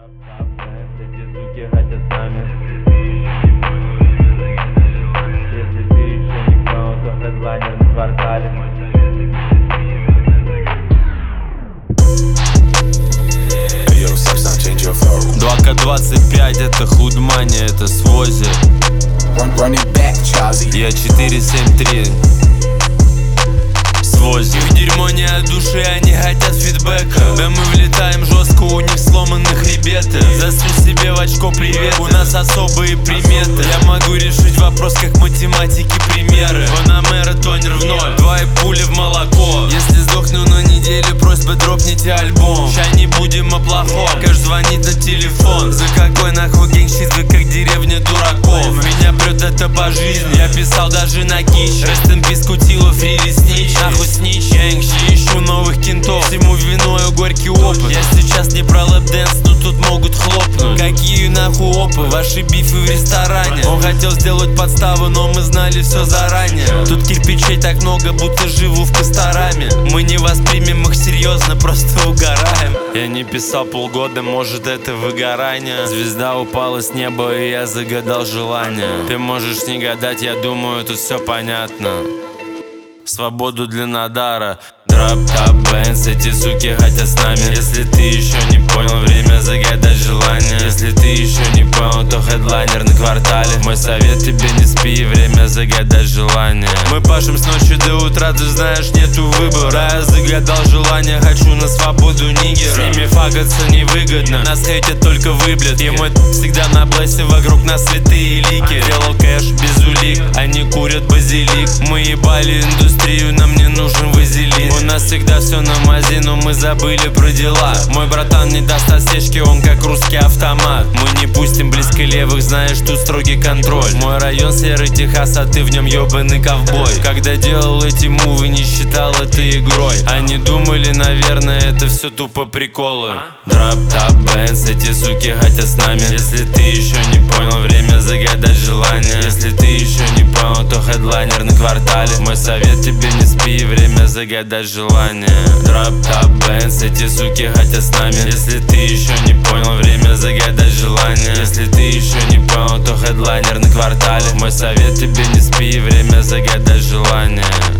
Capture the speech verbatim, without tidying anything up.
Эти суки хотят с нами. Если ты еще не понял, то хедлайнер на квартале. два ка двадцать пять это худмани, это свози. Я четыре семь три свози. Их дерьмо не от души, они хотят фидбэка. Да мы влетаем жестко, у них сломаны хребеты. Засунь себе в очко привет, у нас особые приметы. Я могу решить вопрос как математики примеры. Панамера тонер в ноль, два и пули в молоко. Если сдохну на неделе, просьба дропните альбом. Ща не будем о плохом, кэш звонит на телефон. За какой нахуй генгщит, вы как деревня дураков. Меня прет это по жизни, я писал даже на кич. Rest in peace, Кутилов, Рири Снич. Нахуй снич, энгщи, ищу новых кентов. Всему виною горький опыт. Я сейчас не про лэп-дэнс, но тут могут хлопнуть. Какие нахуй опы, ваши бифы в ресторане. Он хотел сделать подставу, но мы знали все заранее. Тут кирпичей так много, будто живу в Костораме. Мы не воспримем их серьезно, просто угораем. Я не писал полгода, может это выгорание. Звезда упала с неба, и я загадал желание. Ты можешь не гадать, я думаю, тут все понятно. Свободу для Надара. Дроп топ бэнс, эти суки хотят с нами. Если ты еще не понял, время загадать желание. Если ты еще не понял, то хедлайнер на квартале. Мой совет тебе: не спи, время загадать желание. Мы пашем с ночи до утра, ты знаешь, нету выбора. Я загадал желание, хочу на свободу нигера. С ними фагаться невыгодно, нас хейтят только выблядки. И мы всегда на блессе, вокруг нас святые лики. Делал кэш без улик, они курят базилик. Мы ебали индустрию, нам не нужен вазелин. У нас всегда все на мази, но мы забыли про дела. Мой братан не даст осечки, он как русский автомат. Мы не пустим близко левых, знаешь, тут строгий контроль. Мой район серый Техас, а ты в нем ебаный ковбой. Когда делал эти мувы, не считал это игрой. Они думали, наверное, это все тупо приколы. Дроп топ бэнс, эти суки хотят с нами. Если ты еще не понял, время загадать желание. Если ты еще не понял, то хедлайнер на квартале. Мой совет тебе: не спи, время загадать желание. Дроп топ бэнс, эти суки хотят с нами. Если ты еще не понял, время загадать желание. Если ты еще не понял, то хедлайнер на квартале. Мой совет тебе: не спи, время загадать желание.